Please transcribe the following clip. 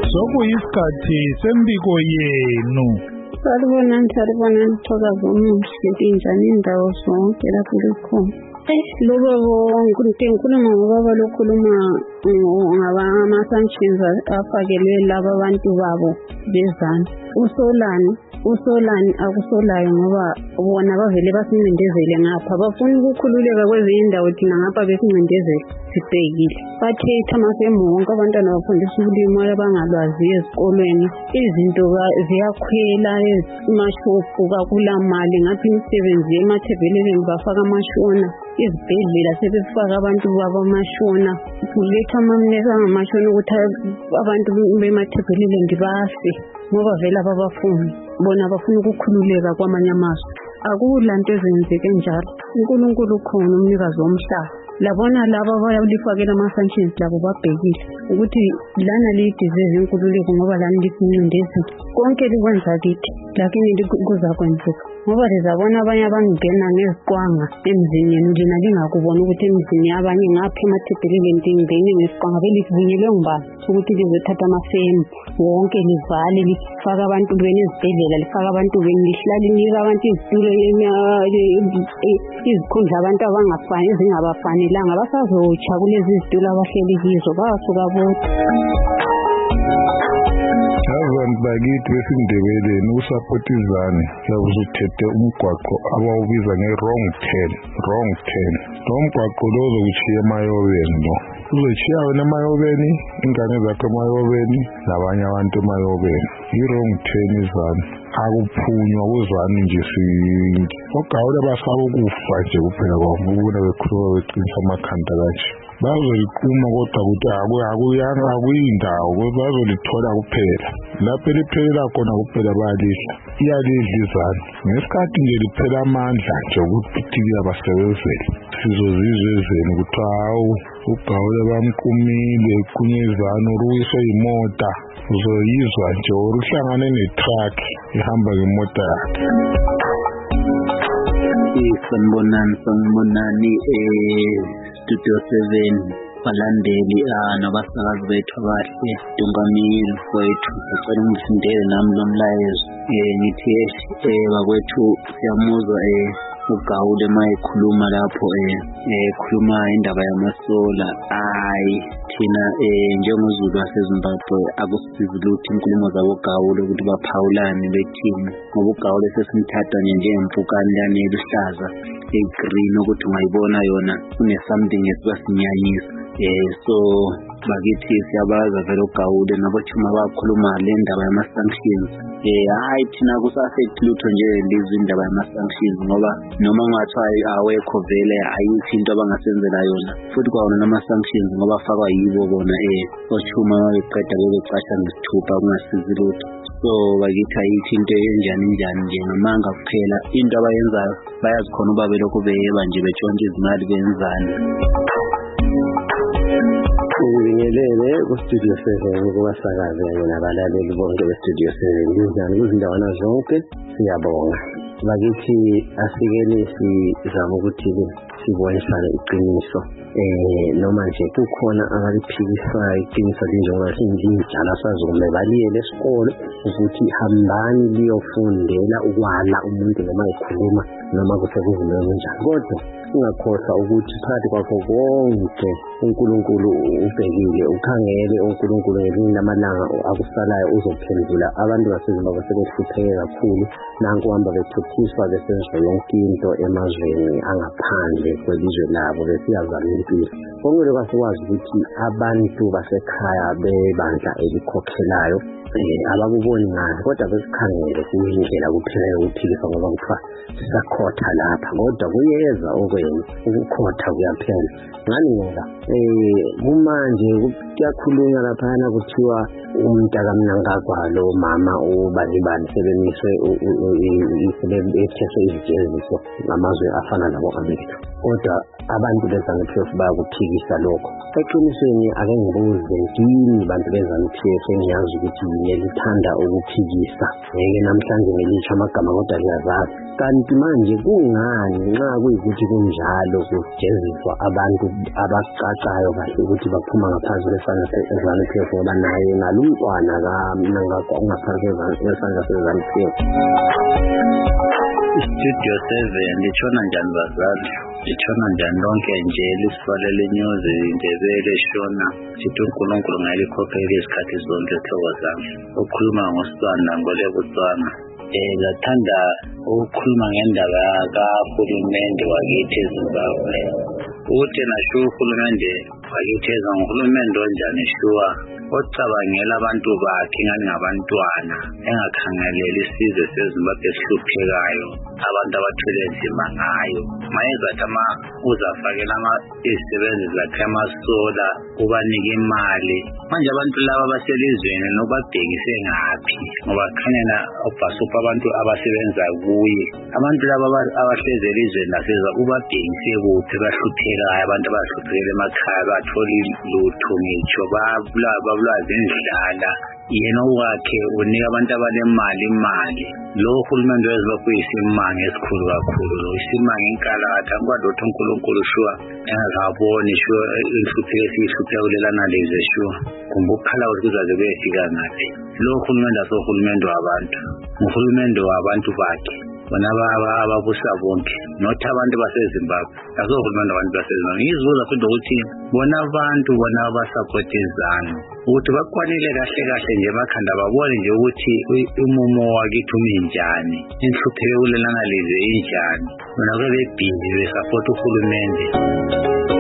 Sokuyisikhathi sembiko yenu. Salibonani thokazi omuhle injani indawo zonke lapho likhona. Lobo ngikhuluma ngobaba lokhuluma ngama-sanctions afakelwe laba abantu babo bezana. Usolani akusolayo ngoba bona bavele basincindezele ngapha. Bafuna ukukhululeka kwezinye indawo thina ngapha besincindezele sibhekile. Bathetha amasemonke abantwana bafundisa ukulima abangalwazi ezikolweni. Izinto ziyakhwela emashopu kakula mali ngathi imisebenzi emathebeleleni bafaka amashona. Izibhedlela sebefaka abantu babo amashona. Kuletha amamneza ngamashona ukuthi abantu bemathebeleleni bafe ngoba vele ababafuni. Bona bafuna ukukhululeka kwamanye amazwe. Akulanto ezenzeke njalo. uNkulunkulu khona umnikazi womhlaba. Labona laba bayalifakela ama-sanctions labo babhekile ukuthi lana liyidisease inkululeko ngoba lana lisincindezile. Konke likwenza lithi lakini kuzakwenzeka ngoba lizabona abanye abangena ngeziqwanga emzini yenu lina lingakubona ukuthi emzini yabanye ngapha emathebeleleni lingene ngesiqwanga belisivunyelwe ngubani ukuthi lizothatha amafemu wonke livale lifaka abantu bene ezibhedlela lifaka abantu bene lihlala linika abantu izitulo izikhundla abantu abangafani ezingabafanelanga basazotsha kulezi zitulo abahleli kizo basuka bodwa. Abantu bakithi besindebeleni usapotizane uzuthethe umgwaqo abawubiza nge-wrong turn. Lo mgwaqo lo uzokuchiya emayobeni lo. Uzochiya wena emayobeni, ingane zakho emayobeni, nabanye abantu emayobeni. I-wrong turn izane. Akuphunywa kuzwane nje sinke. Ogawule basaba ukufa nje kuphela kwavukuna bekhuluma beqinisa amakhanda kanje. Bazoliquma kodwa ukuthi akuyindawo bazolithola kuphela. Lapho liphelela khona kuphela bayalidla. Iyalidla izane. Ngesikhathi nje liphela amandla nje ukuthi liyabasebenzela. Sizozizwa ezeni ukuthi hawu ugawule bamqumile kunyezana uruyiswe imota. Uzoyizwa nje uruhlangane netruck ihamba ngemota yakhe. Sanibonani Studio 7 balandeli nabasakazi bethu abahle Dungamile kwethu sicela ungifundele nami lo mlayezo ngithi bakwethu siyamuzwa uGawule mayekhuluma lapho khuluma indaba yamasola thina njengozulu waseZimbabwe akusizi lutho inkulumo zabo Gawule ukuthi baphawulane bethini ngoba uGawule sesimthatha njengempukane lana eluhlaza green ukuthi ungayibona yona kune something esibasinyanyisa so bakithi siyabaza vele uGawule nabathuma bakhuluma le ndaba yama-sanctions thina kusaffect lutho nje lizwe indaba yama-sanctions ngoba noma ngathiwa awekho vele ayikho into abangasenzela yona futhi kwawona nama-sanctions ngoba afakwa yibo bona othuma beqeda becasha ngesithupha kungasizi lutho so bakithi ayikho into enjani nje ngamanga kuphela into abayenzayo bayazi khona uba belokhu beyeba nje betshontsha izimali benzani. Ngibingelele ku-Studio 7 kubasakazi kanye nabalaleli bonke be-Studio 7 linjani kuzindawana zonke siyabonga. Bakithi asikele sizama ukuthi sibonisane iqiniso noma nje kukhona abaliphikisayo iqiniso linjengoba sinjalo sazukume baliyele esikole ukuthi hambani liyofundela ukwala umuntu noma ekhuluma noma kusekuvumela kanjani kodwa ungakhohlwa ukuthi phakathi kwakho konke uNkulunkulu ubhekile ukhangele uNkulunkulu ngelinye lamalanga akusalayo uzophendula abantu baseZimbabwe sebehlupheke kakhulu nanku hamba bethuthiswa besenza yonke into emazweni angaphandle kwelizwe labo besiyazama impilo. Konke kwasikwazi ukuthi abantu basekhaya bebandla elikhokhelayo abakuboni ngayo kodwa besikhangele kuyindlela kuphela yokuphilisa ngoba kuthiwa sisakhotha lapha kodwa kuyeza okwenu ukukhotha kuyaphela ngani ngoba kumanje kuyakhulunywa laphana kuthiwa umntakamnankagwalo mama ubani sebemiswe etheswe izijeziso ngamazwe afana nabo America. kodwa abantu beZANU-PF bayakuphikisa lokho. Eqinisweni ake ngibuze kimi bantu beZANU-PF engiyazi ukuthi niyalithanda ukuphikisa. Ngeke namhlanje ngilisho amagama kodwa liyazazi. Kanti manje kungani nxa kuyikuthi kunjalo kujeziswa abantu abacacayo kahle ukuthi baphuma ngaphansi kwesandla seZANU-PF ngoba naye nalumntwana ngaphansi kwesandla seZANU-PF. Studio 7 litshona njani bazali? Litshona njani lonke nje lisifalele news indebele shona sithi uNkulunkulu ngayikhokhelela isikhathi zonke thokozana. Ukhuluma ngosibanda ngolebutswana. Ngathanda ukukhuluma ngendaba kahulumende wakithi eZimbabwe. Ukuthi nasho uhulumende wakithi uhulumende onjani shuwa ocabangela abantu bakhe ingani ngabantwana engakhangeleli isizwe seZimbabwe esihluphekayo abantu abathwele nzima ngayo. Mayezathi uzafakela izisebenzi zakhe amasola ubanike imali. Manje abantu laba baselizweni nobabhekise ngaphi ngoba khanyana ubhasupa abantu abasebenza kuye. Abantu laba abahleze elizweni laseza ubabhekise kuphi bahluphekayo abantu abahluphekela emakhaya batholi lutho ngitsho babulazi indlala. Yena wakhe unika abantu abalemali imali. Lo hulumende weZimbabwe isimanga esikhulu kakhulu. Lo isimanga enkalatha kwadotha uNkulunkulu shuwa engakaboni shuwa inhlupheko esihlupheka kulelana leze shuwa. Kumbe ukukhala ukuthi kuzaze kuyefika ngaphi. Lo hulumende asohulumende wabantu. Uhulumende wabantu bakhe. Bona ababusa bonke not abantu baseZimbabwe. Asohulumende abantu baseZimbabwe. Ngizibuza futhi ukuthi bona abantu bona abasupport iZANU ukuthi bakwanile kahle nje emakhanda babone nje ukuthi umumo wakithi uminjani. Inhlupheko kulelana leze injani. Bona bebhizi besupport uhulumende.